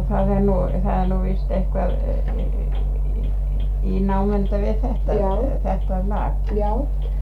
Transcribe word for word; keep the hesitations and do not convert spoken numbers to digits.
það er nú, það er nú víst eitthvað í námunda við þetta, Já. þetta lag. Já,